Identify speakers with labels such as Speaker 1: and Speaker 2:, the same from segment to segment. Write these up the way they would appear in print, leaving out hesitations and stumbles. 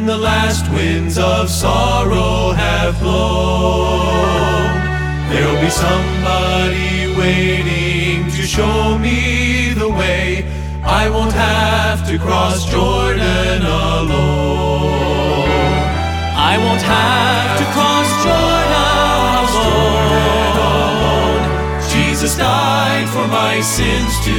Speaker 1: when the last winds of sorrow have blown, there'll be somebody waiting to show me the way. I won't have to cross Jordan alone. I won't have to cross Jordan alone. Jesus died for my sins to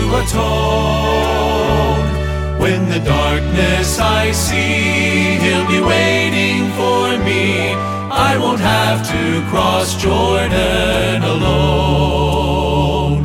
Speaker 1: atone. When the darkness I see, He'll be waiting for me. I won't have to cross Jordan alone.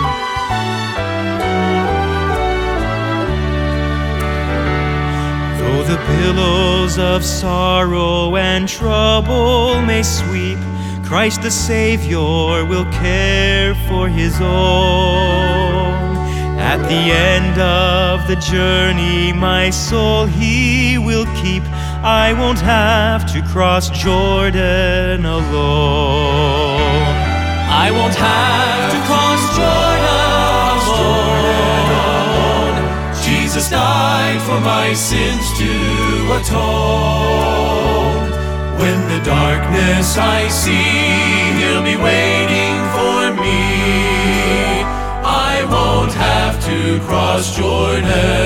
Speaker 1: Though the billows of sorrow and trouble may sweep, Christ the Savior will care for His own. At the end of the journey, my soul He will keep. I won't have to cross Jordan alone. I won't have to cross Jordan alone. Jesus died for my sins to atone. When the darkness I see, He'll be waiting for me. I won't have to cross Jordan